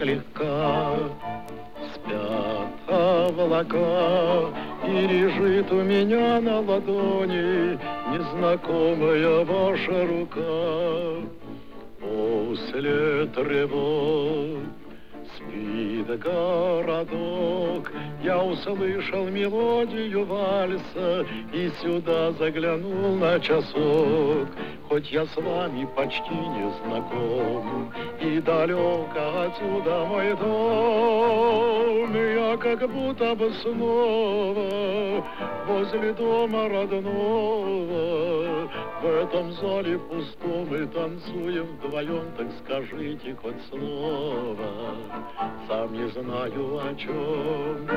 слегка. Спят облака, и лежит у меня на ладони незнакомая ваша рука. После тревог спит городок, я услышал мелодию вальса и сюда заглянул на часок. Хоть я с вами почти не знаком, и далеко отсюда мой дом, я как будто бы снова возле дома родного. В этом зале пустом мы танцуем вдвоем, так скажите хоть слово, сам не знаю о чем.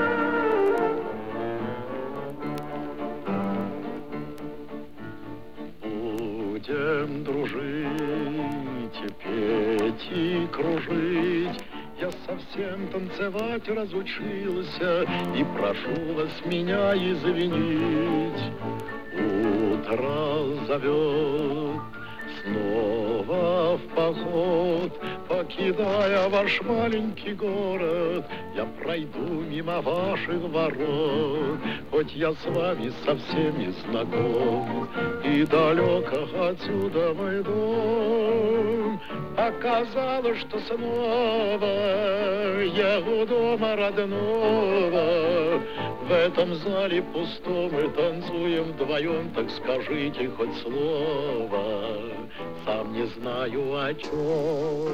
Будем дружить, петь и кружить. Я совсем танцевать разучился, и прошу вас меня извинить. Утро зовет снова в поход, покидая ваш маленький город, я пройду мимо ваших ворот. Хоть я с вами совсем не знаком, и далеко отсюда мой дом, оказалось, что снова я у дома родного. В этом зале пустом мы танцуем вдвоем, так скажите хоть слово, сам не знаю о чем.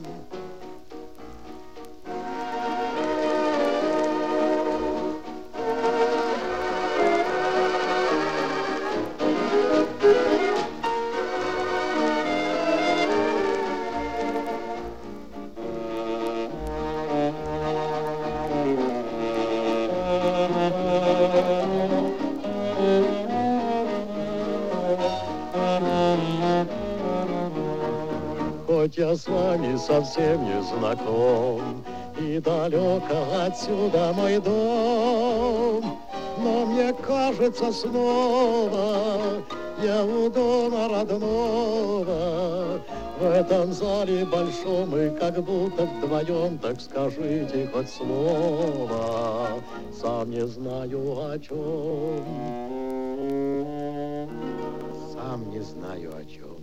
Хоть я с вами совсем не знаком, и далеко отсюда мой дом, но мне кажется снова я у дома родного. В этом зале большом мы как будто вдвоем, так скажите хоть слово, сам не знаю о чем. Сам не знаю о чем.